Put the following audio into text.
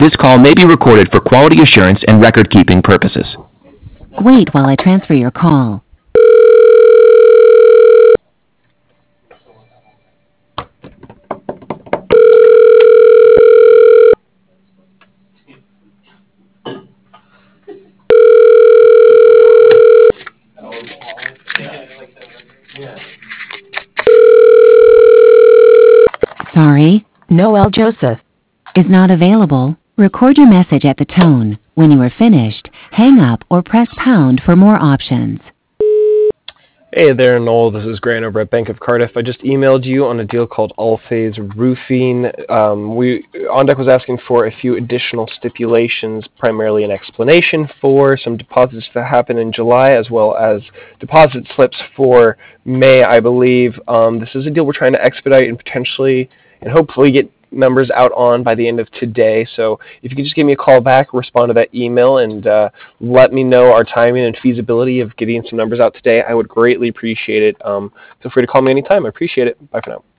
This call may be recorded for quality assurance and record-keeping purposes. Wait while I transfer your call. Sorry, Noel Joseph is not available. Record your message at the tone. When you are finished, hang up or press pound for more options. Hey there, Noel. This is Grant over at Bank of Cardiff. I just emailed you on a deal called All Phase Roofing. OnDeck was asking for a few additional stipulations, primarily an explanation for some deposits that happen in July, as well as deposit slips for May, I believe. This is a deal we're trying to expedite and potentially and hopefully get numbers out on by the end of today. So if you could just give me a call back, respond to that email, and let me know our timing and feasibility of getting some numbers out today, I would greatly appreciate it. Feel free to call me anytime. I appreciate it. Bye for now.